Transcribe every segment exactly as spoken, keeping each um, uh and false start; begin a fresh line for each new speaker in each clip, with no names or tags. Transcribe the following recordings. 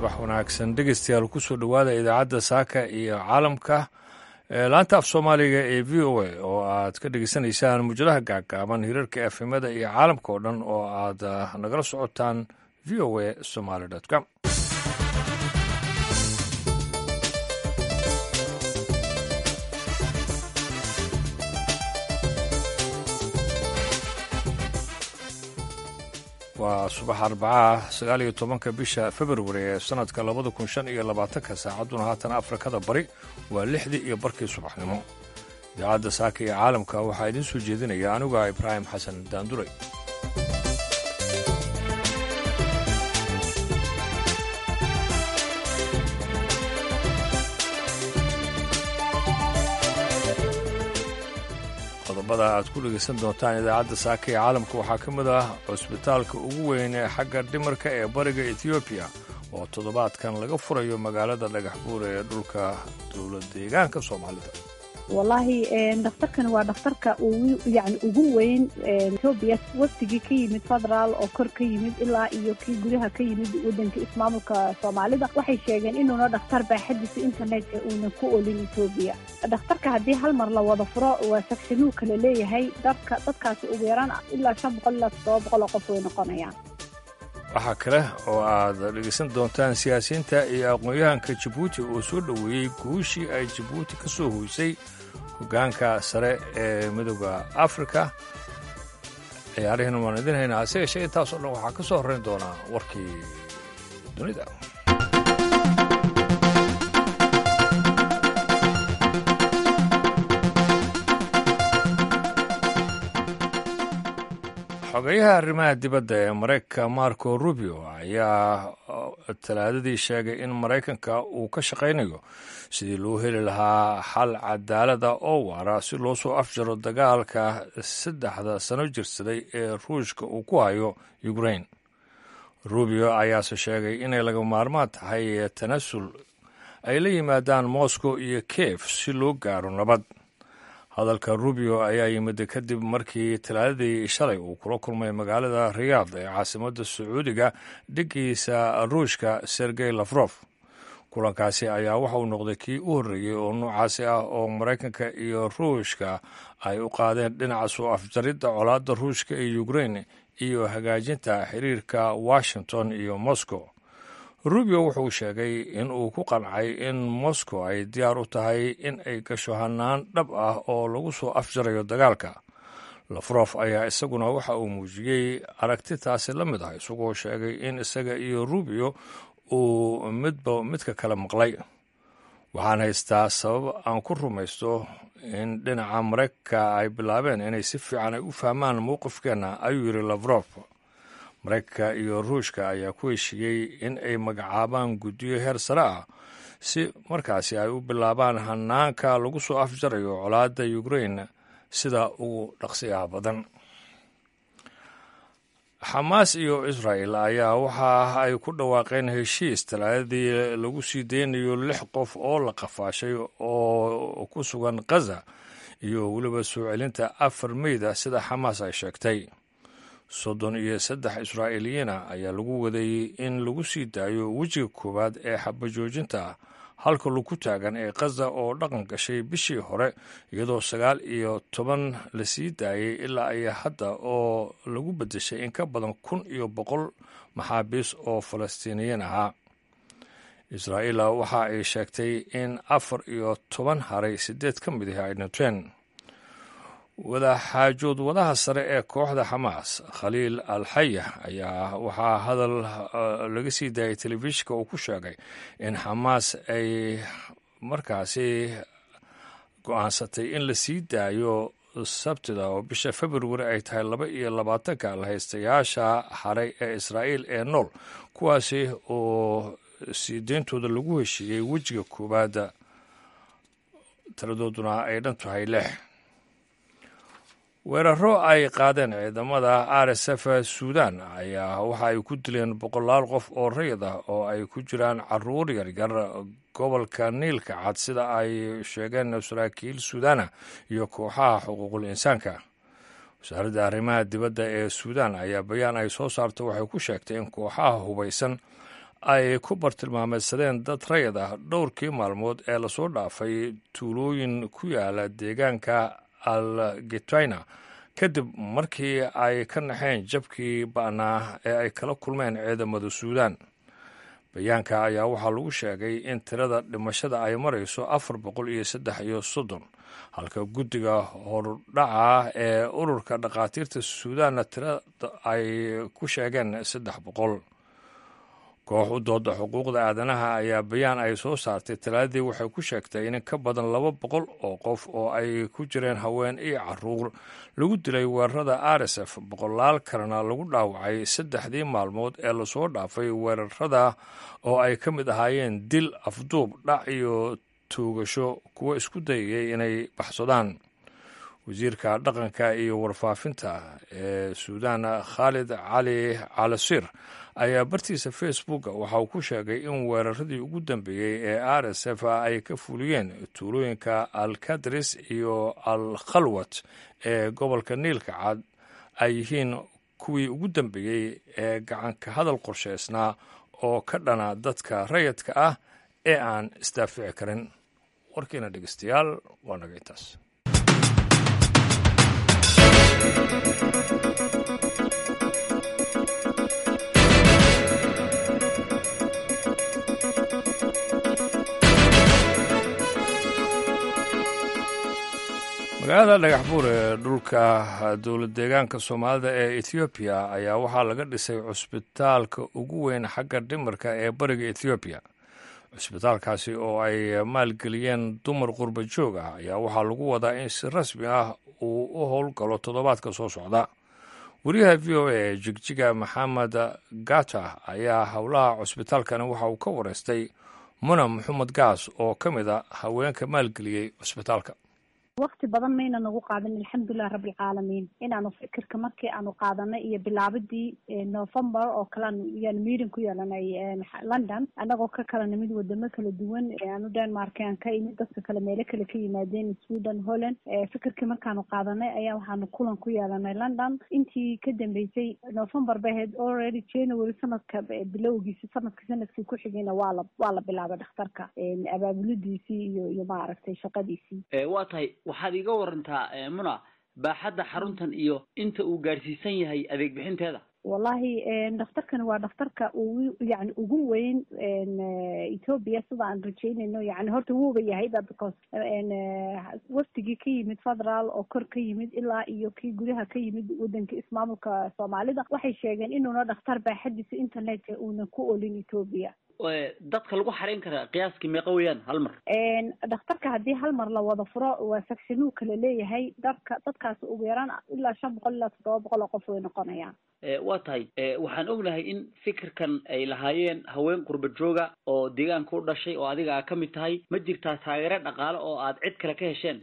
subax wanaagsan dhegeystayaal kusoo dhowaada idaacadda saaka iyo caalamka laanta af soomaaliga ee v o a oo aad ka dhegeysanaysaan mujadaha gaagaaban hirarka efemada iyo caalamka oo dhan oo aad nagala socotaan v o a somaly com waa subax arbacaah sagaal iyo tobanka bisha februari ee sanadka labada kun shan iyo labaatanka saacadduna haatan afrikada bari waa lixdii iyo barkii subaxnimo idaacadda saaka iyo caalamka waxaa idiin soo jeedinaya aniga ibraahim xasan daanduray qodobada aad ku dhegaysan doontaan idaacadda saaka ee caalamka waxaa ka mid ah cusbitaalka ugu weyn ee xagga dhimarka ee bariga etoobiya oo toddobaadkan laga furayo magaalada dhagax buur ee dhulka dowlad deegaanka soomaalida
wallaahi dhakhtarkan waa dhakhtarka yani ugu weyn etoobiya waftigii ka yimid federaal oo kor ka yimid ilaa iyo kii gudaha ka yimid wadanka ismaamulka soomaalida waxay sheegeen inuuna dhakhtar baaxadiisa internetka uuna ku olin etoobiya dhakhtarka haddii hal mar la wada furo waa sakshanuu kale leeyahay dadka dadkaasi ugu yaraan ilaa shan boqol ilaa toddoba boqol oo qof way noqonayaan
waxaa kale oo aad dhegaysan doontaan siyaasiyiinta iyo aqoon-yahanka jabuuti oo soo dhoweeyey guushii ay jabuuti ka soo hoysay hoggaanka sare ee midooda afrika ciyaarihiina waan idin haynaa hase yeeshee intaasoo dhan waxaa ka soo horrayn doonaa warkii dunida xogeyaha arrimaha dibadda ee maraykanka marco rubio ayaa talaadadii sheegay in maraykanka uu ka shaqaynayo sidii loo heli lahaa xal cadaalada oo waara si loo soo afjaro dagaalka saddexda sano jirsaday ee ruushka uu ku hayo ukrain rubio ayaase sheegay inay laga maarmaan tahay tanasul ay la yimaadaan moscow iyo kiev si loo gaaro nabad hadalka rubio ayaa yimid kadib markii talaadadii shalay uu kula kulmay magaalada riyaad ee caasimadda sacuudiga dhiggiisa ruushka sergey lafrof kulankaasi ayaa waxa uu noqday kii u horreeyey oo noocaasi ah oo maraykanka iyo ruushka ay u qaadeen dhinaca soo afjaridda colaadda ruushka ee ukrain iyo hagaajinta xiriirka washington iyo moscow rubio wuxuu sheegay in uu ku qancay in moscow ay diyaar u tahay in ay gasho hannaan dhab ah oo lagu soo afjarayo dagaalka lafrof ayaa isaguna waxa uu muujiyey aragti taasi la mid ah isagoo sheegay in isaga iyo rubio uu midba midka kale maqlay waxaan haystaa sabab aan ku rumaysto in dhinaca maraykanka ay bilaabeen inay si fiican ay u fahmaan mowqifkeenna ayuu yidhi lafrof maraykanka iyo ruushka ayaa ku heshiiyey in ay magacaabaan guddiyo heer sare ah si markaasi ay u bilaabaan hanaanka lagu soo afjarayo colaadda ukrain sida ugu dhaqsiyaha badan xamaas iyo israa'el ayaa waxa ay ku dhawaaqeen heshiis talaadadii lagu sii deynayo lix qof oo la qafaashay oo ku sugan khaza iyo weliba soo celinta afar meyda sida xamaas ay sheegtay soddon iyo saddex israa'iiliyiina ayaa lagu wadayey in lagu sii daayo wejiga koowaad ee xabajoojinta halka lagu taagan ee khaza oo dhaqan gashay bishii hore iyadoo sagaal iyo toban la sii daayey ilaa ay hadda oo lagu beddeshay in ka badan kun iyo boqol maxaabiis oo falastiiniyiin ahaa israa'iil waxa ay sheegtay in afar iyo toban haray siddeed ka mid ah ay dhinteen wadaxaajood wadaha sare ee kooxda xamaas khaliil al xaya ayaa waxaa hadal laga sii daayay telefishinka uu ku sheegay in xamaas ay markaasi go'aansatay in la sii daayo sabtida oo bisha februari ay tahay laba iyo labaatanka la haystayaasha haray ee israa'iil ee nool kuwaasi oo sii deyntooda lagu heshiiyey wejiga koowaada taladooduna ay dhan tahay lix weeraro ay qaadeen ciidamada r s f suudan ayaa waxa ay ku dileen boqolaal qof oo rayid ah oo ay ku jiraan caruur yaryar gobolka niilka cad sida ay sheegeen saraakiil suudaana iyo kooxaha xuquuqul insaanka wasaaradda arrimaha dibadda ee suudan ayaa bayaan ay soo saartay waxay ku sheegtay in kooxaha hubaysan ay ku bartilmaameedsadeen dad rayid ah dhowrkii maalmood ee lasoo dhaafay tuulooyin ku yaala deegaanka algetraina kadib markii ay ka naxeen jabkii ba'naa ee ay kala kulmeen ciidamada suudaan. bayaanka ayaa waxaa lagu sheegay in tirada dhimashada ay marayso afar boqol iyo saddex iyo soddon halka guddiga hordhaca ee ururka dhakhaatiirta suudaanna tirada ay ku sheegeen saddex boqol. koox u dooda xuquuqda aadanaha ayaa bayaan ay soo saartay talaadii waxay ku sheegtay in ka badan laba boqol oo qof oo ay ku jireen haween iyo caruur lagu dilay weerarada r s f boqolaal kalena lagu dhaawacay saddexdii maalmood ee lasoo dhaafay weerarada oo ay ka mid ahaayeen dil, afduub, dhac iyo tuugasho kuwa isku dayayay inay baxsadaan. wasiirka dhaqanka iyo warfaafinta ee suudaan khaalid cali calasiir ayaa bartiisa facebook waxa uu ku sheegay in weeraradii ugu dambeeyey ee r s f ay ka fuliyeen tuulooyinka alkadris iyo al khalwat ee gobolka niilka cad ay yihiin kuwii ugu dambeeyey ee gacanka hadal qorshaysnaa oo ka dhana dadka rayidka ah ee aan isdaafici karin. warkiina dhegeystayaal waa naga intaas. magaalada dhagaxbuur ee dhulka dowlad deegaanka soomaalida ee ethoobiya ayaa waxaa laga dhisay cusbitaalka ugu weyn xagga dhimirka ee bariga ethoobiya. cusbitaalkaasi oo ay maalgeliyeen dumar qurba joog ah ayaa waxaa lagu wadaa in si rasmi ah uu u howlgalo toddobaadka soo socda. wariyaha v o a ee jigjiga maxamed gata ayaa howlaha cusbitaalkani waxa uu ka wareystay muna maxamed gaas oo ka mid a haweenka maalgeliyey cusbitaalka.
waqti badan mayna nagu qaadan alxamdulilah rabbilcaalamiin inaanu fikirka markii aanu qaadanay iyo bilaabadii november oo kalean yaan meeting ku yeelanay london annagoo ka kala nimid wadamo kala duwan aanu denmark aan ka imid dadka kale meelo kale ka yimaadeen sweden holland fikirkii markaanu qaadanay ayaa waxaanu kulan ku yeelanay london intii ka dambeysay november bay ahayd already january sanadka bilowgiisi sanadka sanadkii ku xigayna waa la waa la bilaabay dhakhtarka abaabulidiisii iyo iyo maaragtay shaqadiisii
waa tahay waxaad iga warantaa muna baaxadda xaruntan iyo inta uu gaarsiisan yahay adeeg bixinteeda.
wallahi dhakhtarkani waa dhakhtarka uu yani ugu weyn Ethiopia sida aan rajaynayno yani horta wuuba yahay because waftigii ka yimid federal oo kor ka yimid ilaa iyo kii gudaha ka yimid wadanka ismaamulka Soomaalida waxay sheegeen inuuna dhakhtar baaxadiisa internetka uuna ku olin Ethiopia.
dadka lagu xareyn karaa qiyaaskii meeqa weeyaan hal mar
dhakhtarka haddii hal mar la wada furo waa sectionuu kala leeyahay dadka dadkaas ugu yaraan ilaa shan boqol ilaa toddoba boqol oo qof way noqonayaan.
waa tahay waxaan ognahay in fikirkan ay lahaayeen haween qurba jooga oo deegaanka u dhashay oo adiga ka mid tahay ma jirtaa taageero dhaqaale oo aad cid kale ka hesheen?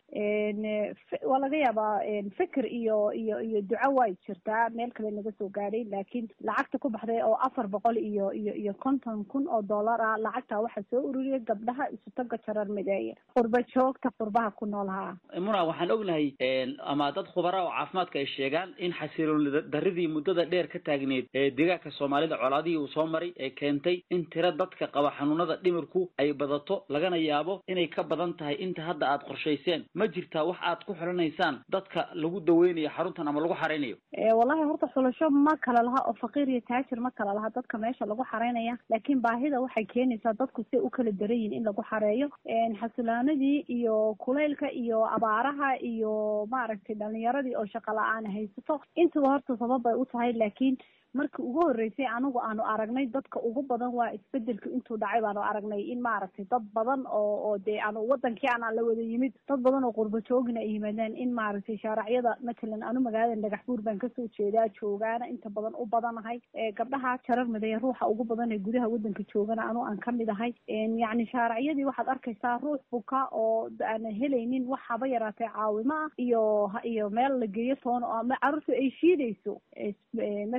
waa laga yaabaa fikir iyo iyo iyo duco way jirtaa meel kale naga soo gaadhay laakiin lacagta ku baxday oo afar boqol iyo iyo iyo konton kun oo dollar ah lacagta waxaa soo ururiyay gabdhaha isutaga jarar mideeya qurba joogta qurbaha ku noolhaa.
muna waxaan ognahay ama dad khubara oo caafimaadka ay sheegaan in xasiloon daridii muddada dheer ka taagneed ee deegaanka Soomaalida colaadii uu soo maray ee keentay in tira dadka qaba xanuunada dhimirku ay badato lagana yaabo inay ka badan tahay inta hadda aad qorshayseen. ma jirtaa wax aad ku xulanaysaan dadka lagu daweynayo xaruntan ama lagu xareynayo?
ee wallahi horta xulasho ma kala laha oo faqiir iyo taajir ma kala laha dadka meesha lagu xareynaya laakiin baahida waxay keenaysaa dadku si u kala daran yihiin in lagu xareeyo xasilaanadii iyo kulaylka iyo abaaraha iyo maaragtay dhalinyaradii oo shaqo la-aan haysato intuba horta sabab ay u tahay laakiin markii ugu horeysay anigu aanu aragnay dadka ugu badan waa isbedelka intuu dhacay baanu aragnay in maaragtay dad badan oo oo dee aanu wadankii aan la wada yimid dad badan oo qurba joogina ay yimaadeen in maaragtay shaaracyada matalan anu magaalada dhagaxbuur baan kasoo jeedaa joogaana inta badan u badanahay gabdhaha jarar mideeya ruuxa ugu badan ee gudaha wadanka joogana anu aan kamid ahay yacni shaaracyadii waxaad arkaysaa ruux buka oo aan helaynin wax haba yaraatay caawimo ah iyo iyo meel la geeyo toon oo caruurtu ay shiidayso matalan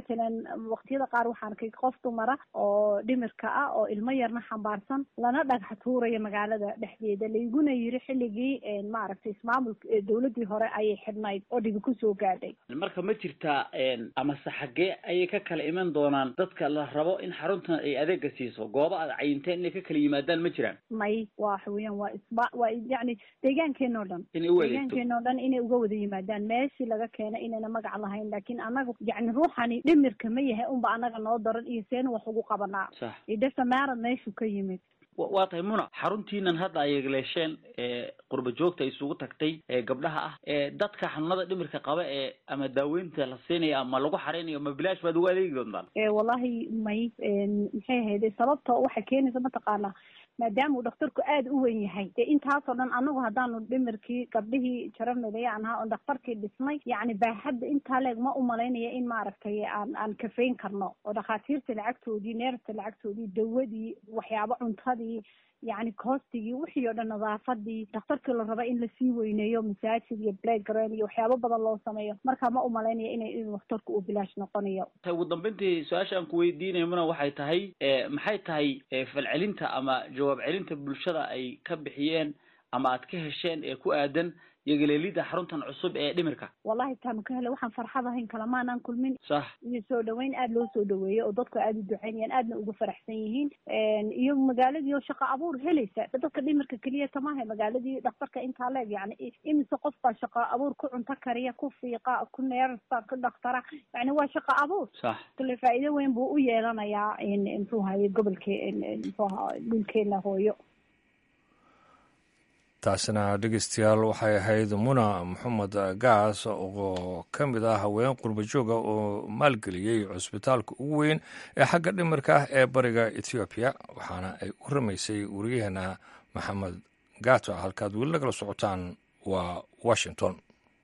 waqtiyada qaar waxaan arkay qof dumara oo dhimirka ah oo ilmo yarna xambaarsan lana dhagax tuuraya magaalada dhexdeeda layguna yiri xilligii maaragtay ismaamulka dowladii hore ayay xidhnayd oo dhibi kusoo gaadhay.
marka ma jirtaa ama saxagee ayay ka kala iman doonaan dadka la rabo in xaruntan ay adeega siiso goobo aad cayinteen inay ka kala yimaadaan ma jiraan?
may waa xawiyaan waa isba waa yani deegaankeena oo dhan deegaankeena oo dhan inay uga wada yimaadaan meeshii laga keenay inayna magac lahayn laakiin anagu yani ruuxani dhimirka ma yahay unba anaga noo daran iyo seen wax ugu qabanaa idasa maarad meeshu ka yimid.
waa tahay Muna, xaruntiinan hadda ay leesheen ee qurba joogta isugu tagtay ee gabdhaha ah ee dadka xanuunada dhimirka qaba ee ama daaweynta la siinayo ama lagu xareynayo ma bilaash baad ugu adeegi doontaan?
ee wallahi may maxay ahayd sababta waxa keenaysa ma taqaana maadaama uu dhakhtarku aad u weyn yahay ee intaasoo dhan anagu haddaanu dhimirkii gabdhihii jarameelaya aan ahaa oo dhakhtarkii dhisnay yacni baaxadda intaa leeg ma u malaynaya in maaragtay aan aan kafayn karno oo dhakhaatiirta lacagtoodii neerta lacagtoodii dawadii waxyaabo cuntadii يعني كوستي وحي أو نظافتي دكتورك اللي ربا إن لسي وينيو مساجد يا بلاجران يو حيابا بدل الله سمايو مركا ما أمالاني إن إن دكتورك وبلاش نقنيو.
طيب وضمنتي سؤال عن كويدين يمنا وحي تهي محي تهي في العلنتا أما جواب علنتا بالشرع أي كبحيان أما أتكهشان يكو آدن يجليليدا حرونتان عصب ee dhimirka.
wallahi taan ka helay waxaan farxadahayn kalamaan aan kulmin
sax
iyo soo dhaweyn aad loo soo dhaweeyo oo dadku aad u duceeyeen aadna ugu faraxsan yihiin een iyo magaaladii oo shaqo abuur helaysa dadka dhimirka kaliya tamahay magaaladii dhakhtarka inta leeg yani imisa qof baa shaqo abuur ku cunta kariya ku fiiqa ku neersta ku dhaqtara yani waa shaqo abuur
sax
kale faa'iido weyn buu u yeelanayaa in intuu hayo gobolka intuu dhulkeena hooyo.
taasina dhegeystayaal waxay ahayd Muna Maxamed Gaas oo ka mid ah haween qurba jooga oo maalgeliyay cusbitaalka ugu weyn ee xagga dhimirka ee bariga Ethiopia waxaana ay u rumaysay wariyahana Maxamed Gato halkaad weli nagala socotaan waa Washington.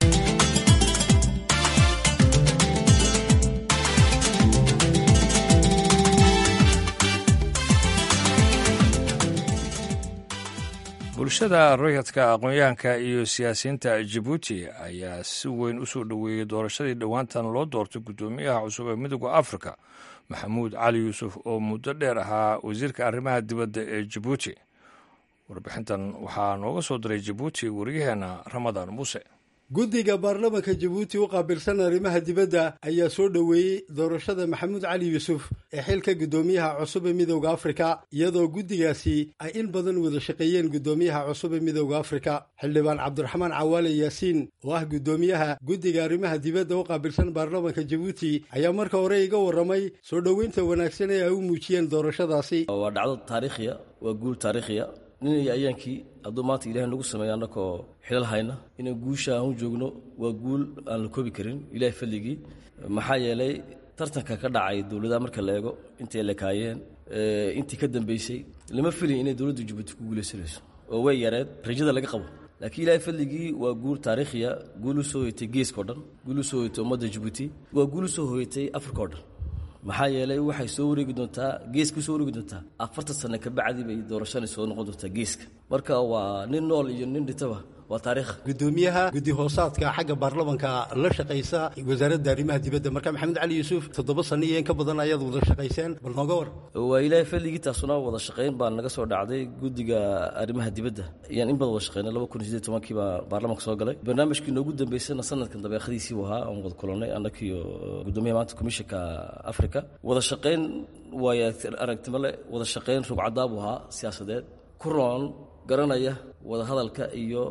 bulshada rayidka aqoonyahanka iyo siyaasiyiinta Djibouti ayaa si weyn u soo dhaweeyay doorashadii dhowaantan loo doortay guddoomiyaha cusub ee midowga Afrika Maxamuud Cali Yuusuf oo muddo dheer ahaa wasiirka arrimaha dibadda ee Djibouti. warbixintan waxaa nooga soo diray Djibouti wariyaheena Ramadaan Muuse.
guddiga baarlamaanka Djibouti u qaabilsan arrimaha dibadda ayaa soo dhaweeyay doorashada Maxamuud Cali Yuusuf ee xilka guddoomiyaha cusub ee midowga Afrika iyadoo guddigaasi ay in badan wada shaqeeyeen guddoomiyaha cusub ee midowga Afrika xildhibaan Cabdiraxmaan Cawaale Yaasiin oo ah guddoomiyaha guddiga arrimaha dibadda u qaabilsan baarlamaanka Djibouti ayaa marka hore iga waramay soo dhaweynta wanaagsan ee ay u muujiyeen doorashadaasi.
waa dhacdo taariikhiya waa guul taariikhiya nin iyo ayaankii hadduu maanta ilaahay nagu sameeyo annakoo xilal hayna inaan guusha aan u joogno waa guul aan la koobi karin ilaahay fadligii maxaa yeelay tartanka ka dhacay dowladaha marka la eego intay lekaayeen intii ka dambeysay lama filin inay dowladda Djibouti ku guuleysanayso oo way yareed rajada laga qabo laakiin ilaahay fadligii waa guul taariikhiya guul u soo hoytay geeska oo dhan guul u soo hoytay ummadda Djibouti waa guul u soo hoytay Afrika oo dhan maxaa yeelay waxay soo wareegi doontaa geeska soo wareegi doontaa afartan sano ka bacdi bay doorashada soo noqon doontaa geeska marka waa nin nool iyo nin dhintaba waa taariikh.
guddoomiyaha guddi hoosaadka xagga baarlamaanka la shaqeysa wasaaradda arrimaha dibadda marka Maxamed Cali Yuusuf toddoba sano iyo in ka badan ayaad wada shaqeyseen bal nooga war.
waa ilaahay fadligii taasuna wada shaqeyn baan naga soo dhacday guddiga arrimaha dibadda iyaan in badan wada shaqeynay laba kun iyo siddeed iyo tobankii baa baarlamaanka soo galay barnaamijkii noogu dambeysayna sanadkan dabeeqadiisii uu ahaa aan wada kulanay annaka iyo guddoomiyaha maanta komishanka Afrika wada shaqeyn way aragtimo leh wada shaqeyn rugcadaa buu ahaa siyaasadeed ku roon garanaya wada hadalka iyo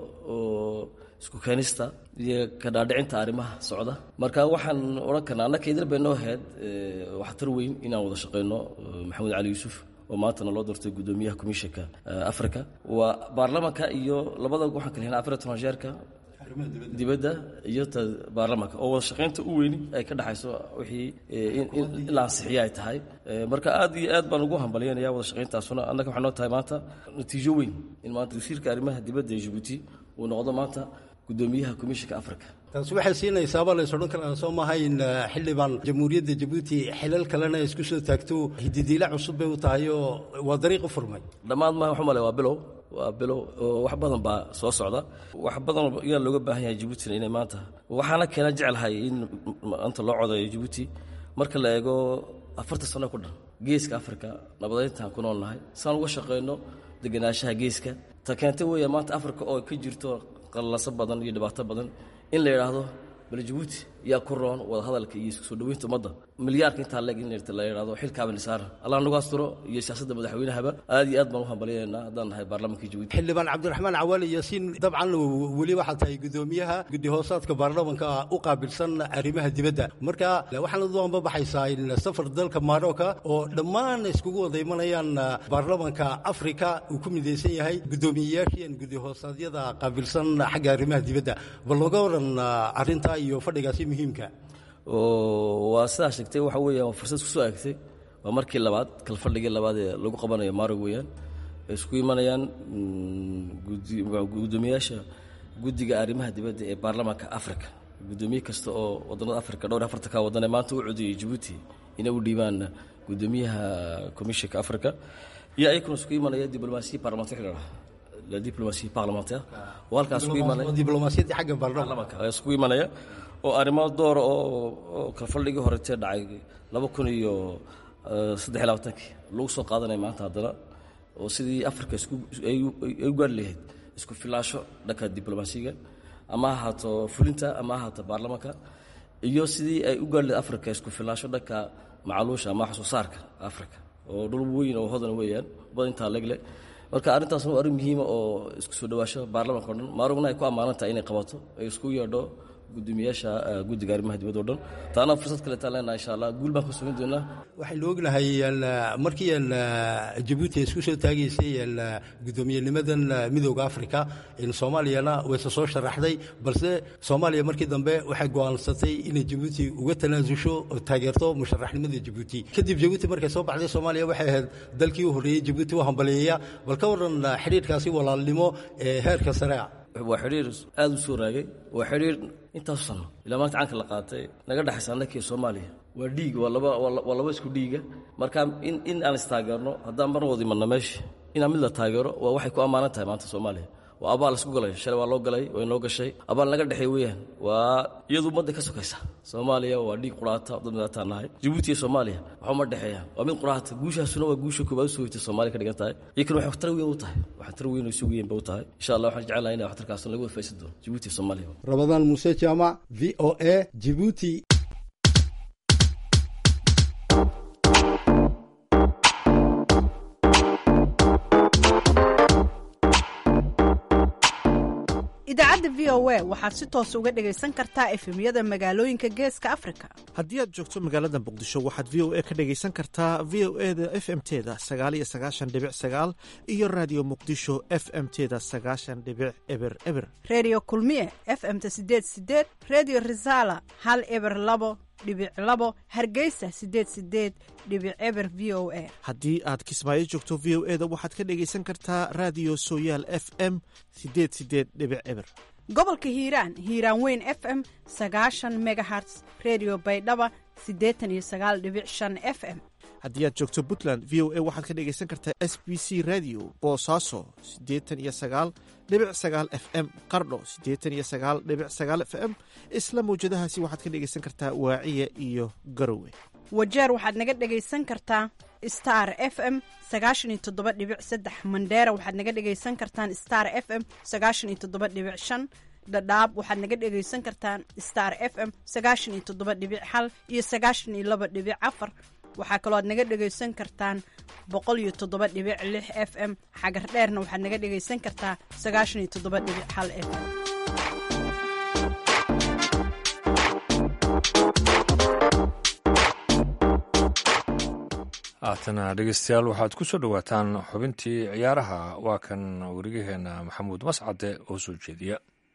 isku keenista iyo ka dhaadhicinta arrimaha socda marka waxaan oran karnaa annaka idin baynoo ahayd wax tar weyn inaan wada shaqeyno Maxamuud Cali Yuusuf oo maantana loo doortay guddoomiyaha komishanka Afrika waa baarlamaanka iyo labada waxaan kala helnaa Afrika Transferka dibadda iyo baarlamaanka oo wada shaqeynta u weyn ay ka dhaxayso wixii in la ansixiyo ay tahay marka aad iyo aad baan ugu hambalyeynaya wada shaqeyntaasuna annaka waxaa noo tahay maanta natiijo weyn in maanta wasiirka arrimaha dibadda ee Djibouti uu noqdo maanta guddoomiyaha komishanka Afrika.
taas waxay siinaysaa bal ay sodon kala soo maahayn xildhibaan jamhuuriyadda Djibouti xilal kalena isku soo taagto hididiila cusub bay u tahay oo waa dariiq u furmay dhammaan
ma waxa male waa bilow waa bilow wax badan baa soo socda wax badan ayaa looga baahan yahay Djibouti inay maanta waxaana keena jecelahay in anta loo codayo Djibouti marka la eego afartan sano ku dhan geeska Afrika nabadayntaan ku noolnahay saan uga shaqeyno deganaanshaha geeska ta keentay weeye maanta Afrika oo ka jirto qallaso badan iyo dhibaato badan in la yiraahdo bal Djibouti yaa ku roon wada hadalka iyo isku soo dhaweynta ummadda milyaarka inta leeg in la yiraahdo xilka Abnisaar Allah nagu asturo iyo siyaasadda madaxweynaha aad iyo aad baan u hambalyeynaa hadaan nahay baarlamaanka Djibouti
xildhibaan Cabdiraxmaan Cawaali Yaasiin dabcan wali waxa tahay gudoomiyaha guddi hoosaadka baarlamaanka u qaabilsan arrimaha dibadda marka waxaan u doonba baxaysaa in safar dalka Maroc oo dhammaan iskugu wada imanayaan baarlamaanka Afrika uu ku mideysan yahay gudoomiyayaashan guddi hoosaadyada qaabilsan xagga arrimaha dibadda bal looga waran arrinta iyo fadhigaasi muhiimka
oo waa sidaa sheegtay waxa weeyaan fursad ku soo aagtay waa markii labaad kal fadhigii labaad ee lagu qabanayo Maroc weeyaan isku imanayaan gudoomiyaasha guddiga arrimaha dibadda ee baarlamaanka Afrika gudoomiye kasta oo wadannada Afrika dhowr afartan ka wadan maanta u codiyay Djibouti inay u dhiibaan gudoomiyaha komishanka Afrika iyo ay kuna isku imanayaan diblomaasiya parlementaire la diplomatie parlementaire walkaas ku imanay
diblomaasiyada xagga baarlamaanka
isku imanaya oo arrimo door oo kala fadhigii hore ee dhacay laba kun iyo saddex iyo labaatan lagu soo qaadanay maanta hadana oo sidii Afrika isku ay u gaar lahayd isku filaasho dhanka diblomaasiga ama haato fulinta ama haato baarlamaanka iyo sidii ay u gaar lahayd Afrika isku filaasho dhanka macaluusha ama xasuus saarka Afrika oo dhul weyn oo hodan weeyaan badinta legle marka arintaas waa arin muhiim oo isku soo dhawaasho baarlamaanka dhan Maarugna ay ku amaanan inay qabato ay isku yeedho gudoomiyaasha guddiga arrimaha dibadda oo dhan taana fursad kale taalena insha Allah guul baan ku soo doonaa
waxay loognahay markii aan Djibouti isku soo taageysay gudoomiyanimadan midowga Afrika in Soomaaliyana way soo sharaxday balse Soomaaliya markii dambe waxay go'aansatay in Djibouti uga tanaasusho oo taageerto musharaxnimada Djibouti kadib Djibouti markay soo baxday Soomaaliya waxay ahayd dalkii u horeeyay Djibouti oo hambaleeya bal ka waran xiriirkaasi walaalnimo ee heerka sare
waa xiriir aad u soo raagay waa xiriir intaas sano ilaa maanta caanka la qaatay naga dhaxaysanakii Soomaaliya waa dhiig waa laba waa laba isku dhiiga marka in in aan istaageerno hadaan mar wadi manna meesha in aan mid la taageero waa waxay ku amaanan tahay maanta Soomaaliya waa abaal isku galay shalay waa loo galay way noo gashay abaal naga dhaxay weeyaan waa iyadu umada ka sokaysa Soomaaliya waa dhiig quraata dad madaxtanahay Djibouti iyo Soomaaliya waxa ma dhaxeeya waa mid quraata guushaasuna waa guusha koobaad soo waytay Soomaaliya ka dhigan tahay iyagu waxa waxtar weyn u tahay waxa tar weyn oo isugu yeeyn baa u tahay insha Allah waxaan jecelahay in waxtarkaas lagu faysido Djibouti iyo Soomaaliya
Ramadan Muuse Jama V O A Djibouti
idaacadda V O A waxaad si toos uga dhagaysan kartaa efemyada magaalooyinka geeska Afrika
haddii aad joogto magaalada Muqdisho waxaad V O A ka dhagaysan kartaa V O A da F M teeda sagaal iyo sagaashan dhibic sagaal iyo Radio Muqdisho F M teeda sagaashan dhibic eber eber
Radio Kulmiye F M ta sideed sideed Radio Risala hal eber labo dhibic labo Hargeysa sideed sideed dhibic eber V O A
haddii aad Kismaayo joogto V O A da waxaad ka dhagaysan kartaa Radio Sooyaal F M sideed sideed dhibic eber
gobolka Hiiraan Hiiraan Weyn F M sagaashan megahertz Radio Baydhaba siddeetan iyo sagaal dhibic shan F M
haddii aad joogto Puntland V O A waxaad ka dhagaysan kartaa S B C Radio Boosaaso siddeetan iyo sagaal dhibic sagaal F M Qardho siddeetan iyo sagaal dhibic sagaal F M isla mawjadahaasi waxaad ka dhagaysan kartaa Waaciya iyo Garowe
Wajeer waxaad naga dhagaysan kartaa Star F M sagaashan iyo toddoba dhibic saddex Mandera waxaad naga dhagaysan kartaan Star F M sagaashan iyo toddoba dhibic shan Dadaab waxaad naga dhagaysan kartaan Star F M sagaashan iyo toddoba dhibic hal iyo sagaashan iyo laba dhibic afar waxaa kaloo aad naga dhagaysan kartaan boqol iyo toddoba dhibic lix F M xagar dheerna waxaad naga dhagaysan kartaa sagaashan iyo toddoba dhibic hal F M
haatana dhegeystayaal waxaad ku soo dhowaataan xubintii ciyaaraha waa kan wariyaheena maxamuud mascade oo soo jeediya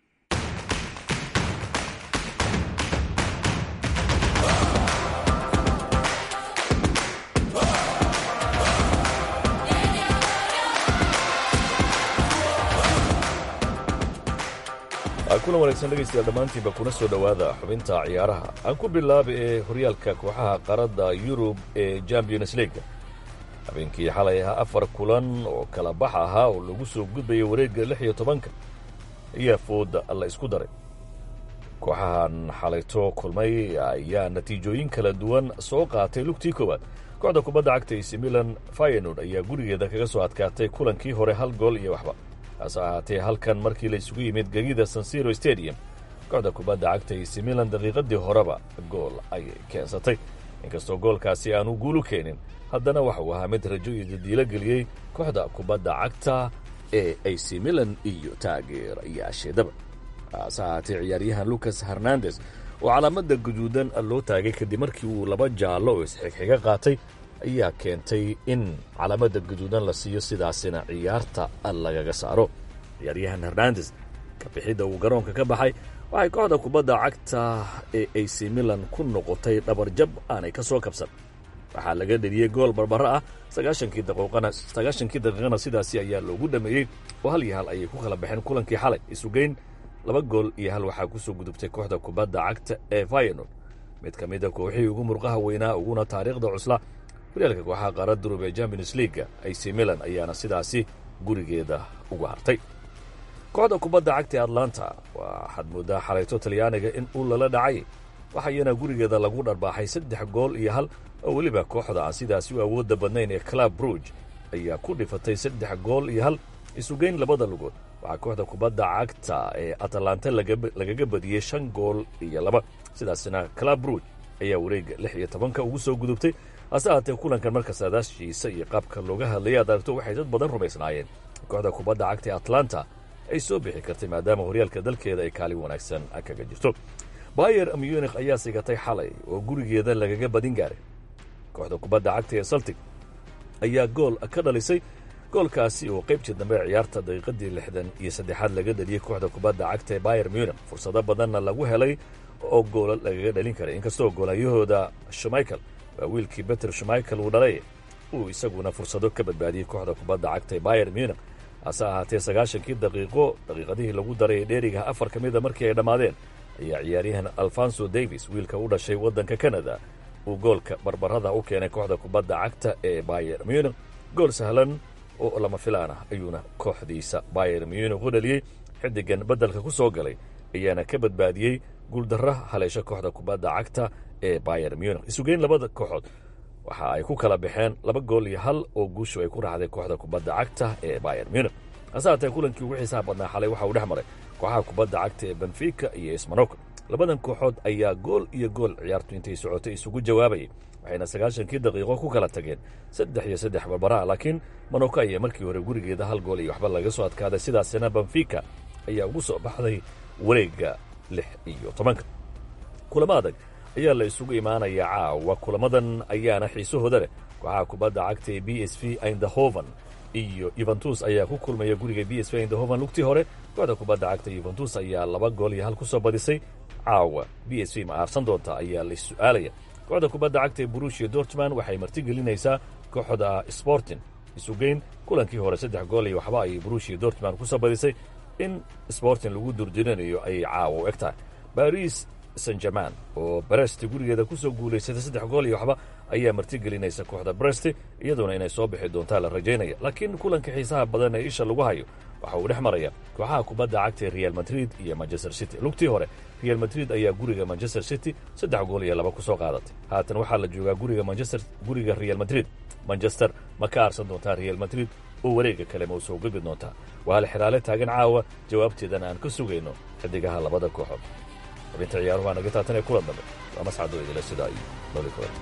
kulan wanaagsan dhegaystayaal dhammaantiinba kuna soo dhowaada xubinta ciyaaraha aan ku bilaaba ee horyaalka kooxaha qaaradda yurub ee Champions League habeenkii xalay ahaa afar kulan oo kala bax ahaa oo lagu soo gudbayay wareegga lix iyo tobanka ayaa fooda la isku daray kooxahan xalayto kulmay ayaa natiijooyin kala duwan soo qaatay lugtii koowaad. kooxda kubadda cagta ac milan feyenoord ayaa gurigeeda kaga soo adkaatay kulankii hore hal gool iyo waxba. hase ahaatee halkan markii la isugu yimid gegida san siro stadium, kooxda kubadda cagta ac milan daqiiqadii horeba gool ayay keensatay. inkastoo goolkaasi aanu guulu keenin, haddana waxa uu ahaa mid rajo iyo dadiilo geliyey kooxda kubadda cagta ee ac milan iyo taageerayaasheedaba. hase ahaatee ciyaaryahan lucas hernandes oo calaamadda guduudan loo taagay kadib markii uu laba jaallo oo isxigxiga qaatay ayaa keentay in calaamadda guduudan la siiyo, sidaasina ciyaarta lagaga saaro. ciyaaryahan hernandes kabixidda uu garoonka ka baxay waxay kooxda kubadda cagta ee ac milan ku noqotay dhabarjab aanay ka soo kabsan. waxaa laga dheliyey gool barbaro ah sagaashankii daqiiqana sidaasi ayaa loogu dhameeyey oo hal iyo hal ayay ku kala baxeen kulankii xalay. isugeyn laba gool iyo hal waxaa ku soo gudubtay kooxda kubadda cagta ee feyenoord, mid ka mida kooxihii ugu murqaha weynaa uguna taariikhda cusla horyaalka kooxaha qaarada durub ee champions leaga. ac milan ayaana sidaasi gurigeeda uga hartay. kooxda kubadda cagta ee atlanta waxaad moodaa xalayto talyaaniga in uu lala dhacay, waxayana gurigeeda lagu dharbaaxay saddex gool iyo hal oo weliba kooxda aan sidaasi u awoodda badnayn ee club bruge ayaa ku dhifatay saddex gool iyo hal. isugeyn labada lugood waxaa kooxda kubadda cagta ee atalanta lagaga badiyey shan gool iyo laba. sidaasina club bruge ayaa wareega lix iyo tobanka ugu soo gudubtay. hase ahaatee kulankan marka saadaashiisa iyo qaabka looga hadlayay aad aragto waxay dad badan rumaysnaayeen kooxda kubadda cagta ee atlanta ay soo bixi kartay maadaama horyaalka dalkeeda ay kaalin wanaagsan kaga jirto. bayer munich ayaa sigatay xalay oo gurigeeda lagaga badin gaaray. kooxda kubadda cagta ee celtic ayaa gool ka dhalisay, goolkaasi oo qaybtii dambe ciyaarta daqiiqadii lixdan iyo saddexaad laga dhaliyey kooxda kubadda cagta ee bayer munich. fursado badanna lagu helay oo goola lagaga dhalin karay, inkastoo goolayahooda shumaikel waa wiilkii beter shumaikel uu dhalay uu isaguna fursado ka badbaadiyey kooxda kubadda cagta ee bayer munich. hase ahaatee sagaashankii daqiiqo daqiiqadihii lagu daray ee dheerigaha afar ka mida markii ay dhammaadeen ayaa ciyaaryahan alfonso davis wiilka u dhashay waddanka canada uu goolka barbarada u keenay kooxda kubadda cagta ee bayer munich. gool sahlan oo lama filaan ah ayuuna kooxdiisa bayer munich u dhaliyey. xidigan beddelka ku soo galay ayaana ka badbaadiyey guuldarra haleesha kooxda kubadda cagta ee bayer munich. isugeyn labada kooxood waxa ay ku kala baxeen laba gool iyo hal oo guushu ay ku raacday kooxda kubadda cagta ee bayer munich. hase haatee kulankii ugu xiisaha badnaa xalay waxa uu dhex maray kooxaha kubadda cagta ee benfica iyo esmonoko. labadan kooxood ayaa gool iyo gool ciyaartu intay socotay isugu jawaabayay, waxayna sagaashankii daqiiqo ku kala tageen saddex iyo saddex barbaraha. laakiin monoko ayaa markii hore gurigeeda hal gool iyo waxba laga soo adkaaday, sidaasina benfica ayaa ugu soo baxday wareegga lix iyo tobanka. kulamo adag ayaa la isugu imaanayaa caawa. kulamadan ayaana xiisahooda leh. kooxaha kubadda cagta ee b s v eindhoven iyo yuventus ayaa ku kulmaya guriga b s v eindhoven lugtii hore. kooxda kubadda cagta yuventus ayaa laba gool iyo hal ku soo badisay. caawa b s v ma aarsan doonta ayaa la su'aalaya. kooxda kubadda cagta ee borussia dortmund waxay martigelinaysaa kooxda sporting. isugeyn kulankii hore saddex gool iyo waxba ayay borussia dortmund ku soo badisay. in sporting lagu durdirinayo ayay caawa u eg tahay. baris san german oo brest gurigeeda ku soo guulaysatay saddex gool iyo waxba ayaa martigelinaysa kooxda brest, iyadoona inay soo bixi doontaa la rajaynaya. laakiin kulanka xiisaha badan ee isha lagu hayo waxa uu dhex maraya kooxaha kubadda cagta ee real madrid iyo manchester city. lugtii hore real madrid ayaa guriga manchester city saddex gool iyo laba ku soo qaadatay. haatan waxaa la joogaa guriga manchester guriga real madrid. manchester ma ka aarsan doontaa real madrid oo wareegga kale ma u soo gudbi doontaa? waa hal xiraale taagan caawa, jawaabteedana aan ka sugayno xidigaha labada kooxood. xubinta ciyaaruhu waa naga taatan ee kulan dambe. waa mascado idila sidaa iyo nooli kulan.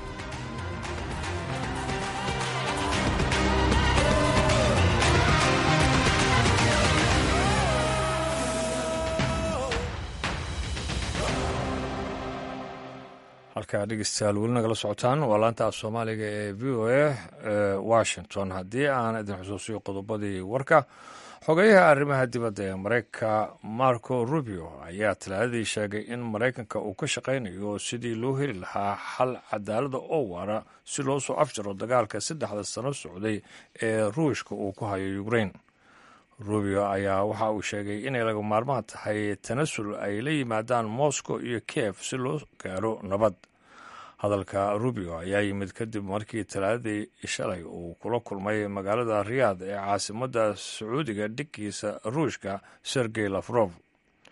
halkaa dhegeystayaal weli nagala socotaan waa laanta af soomaaliga ee v o a washington. haddii aan idin xusuusiyo qodobadii warka, xogeyaha arrimaha dibadda ee maraykanka marco rubio ayaa talaadadii sheegay in maraykanka uu ka shaqaynayo sidii loo heli lahaa xal cadaalada oo waara si loo soo afjaro dagaalka saddexda sano socday ee ruushka uu ku hayo ukrain. rubio ayaa waxa uu sheegay inay laga maarmaan tahay tanasul ay la yimaadaan moscow iyo kiev si loo gaaro nabad. hadalka rubio ayaa yimid kadib markii talaadadii shalay uu kula kulmay magaalada riyaad ee caasimadda sacuudiga dhiggiisa ruushka sergey lafrof.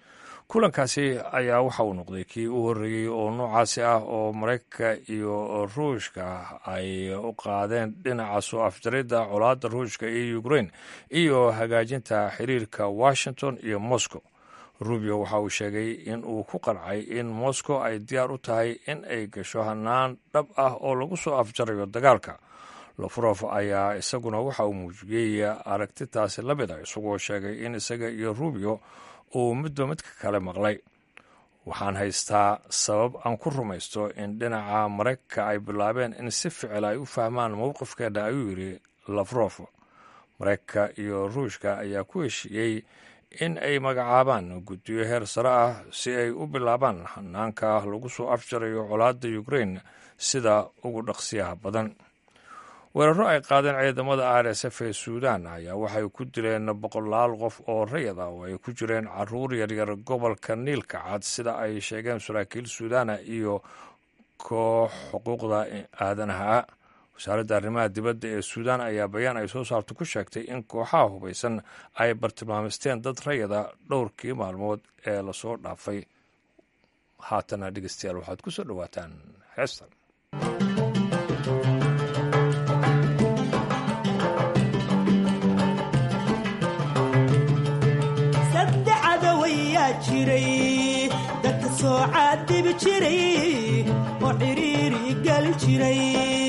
kulankaasi ayaa waxa uu noqday kii u horreeyey oo noocaasi ah oo maraykanka iyo ruushka ay u qaadeen dhinaca soo afjaridda colaadda ruushka iyo ukraine iyo hagaajinta xiriirka washington iyo moscow. rubio waxa uu sheegay in uu ku qancay in moscow ay diyaar u tahay in ay gasho hanaan dhab ah oo lagu soo afjarayo dagaalka. lofrof ayaa isaguna waxa uu muujiyey aragtitaasi la mid a isagoo sheegay in isaga iyo rubio uu midba midka kale maqlay. waxaan haystaa sabab aan ku rumaysto in dhinaca maraykanka ay bilaabeen in si ficil ay u fahmaan mowqifkeena, ayuu yidhi lafrof. maraykanka iyo ruushka ayaa ku heshiiyey in ay magacaabaan guddiyo heer sare ah si ay u bilaabaan hanaanka lagu soo afjarayo colaadda ukraine sida ugu dhaqsiyaha badan. weeraro ay qaadeen ciidamada r s f ee suudaan ayaa waxay ku dileen boqolaal qof oo rayid ah oo ay ku jireen caruur yaryar gobolka niilka cad sida ay sheegeen saraakiil suudaana iyo koox xuquuqda aadanaha ah. wasaaradda arrimaha dibadda ee suudaan ayaa bayaan ay soo saarto ku sheegtay in kooxaha hubaysan ay bartilmaamisteen dad rayida dhowrkii maalmood ee lasoo dhaafay. haatana dhegeystayaal waxaad ku soo dhowaataan heestan.
dadka soo caadibi jiray oo xiriiri gelin jiray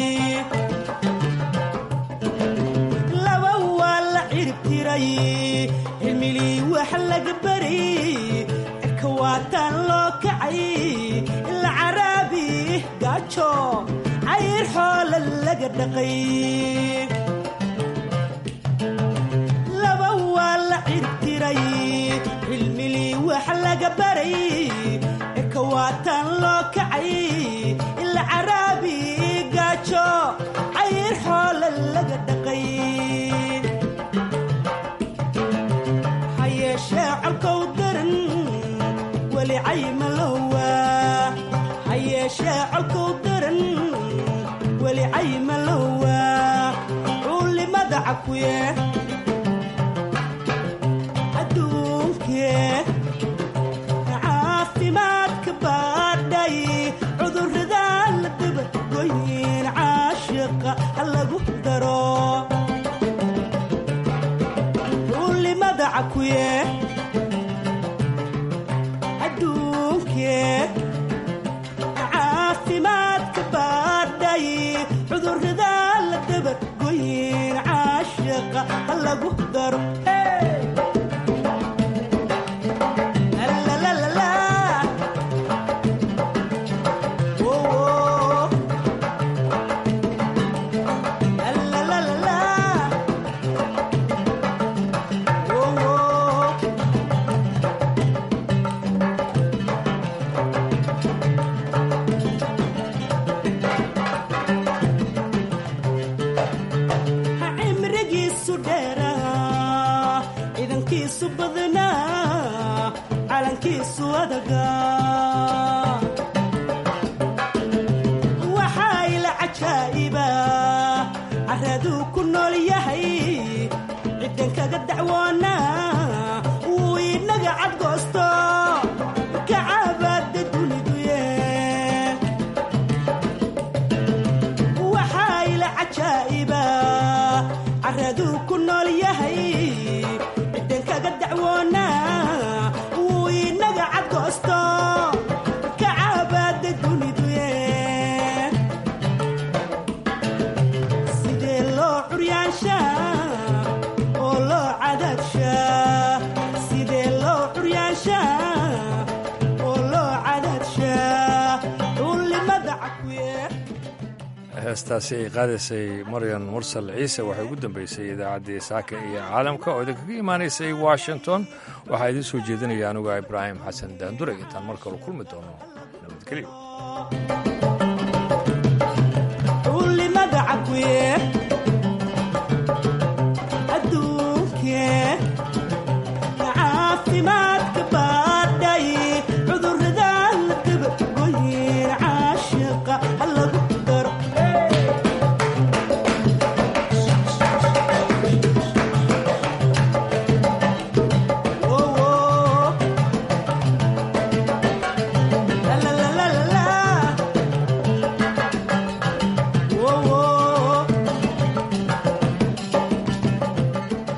laba waa la cirib tiray cilmilii wax laga baray cirka waataan loo kacay ila caraabi gaajo cayr xoola laga dhaqay laba waa la cirib tiray cilmilii wax laga baray cirka waataan loo kacay ila caraabi gaajo cayr xoola laga dhaqay hayeeshee colkow daran weli caymalowa hayeeshee colkow daran weli caymalowa culimada cakuye caafimaadka baadhay cudurrada la dabagoyin caashiqa ha lagu daro culimada cakuye adduunkee caafimaadka baadhay cudurrada la dabagoyin caashiqa ha lagu daro waxaa ila cajaa'iba caraduu ku nool yahay ciddan kaga dacwoona wuu inaga cadgoosto kacabaada duniduye waxaa ila cajaa'iba caraduu ku nool yahay ciddan kaga dacwoona kacabaada duniduye sidee loo curyaanshaa oo loo cadaadshaa sidee loo curyaanshaa oo loo cadaadshaa culimada cakuye.
heestaasi ay qaadaysay maryan mursal ciise waxay ugu dambeysay idaacaddii saaka iyo caalamka oo idinkaga imaanaysay washington. waxaa idiin soo jeedinaya anuga ibraahim xasan daandure. intaan mar kale kulmi doono nabadgelyo.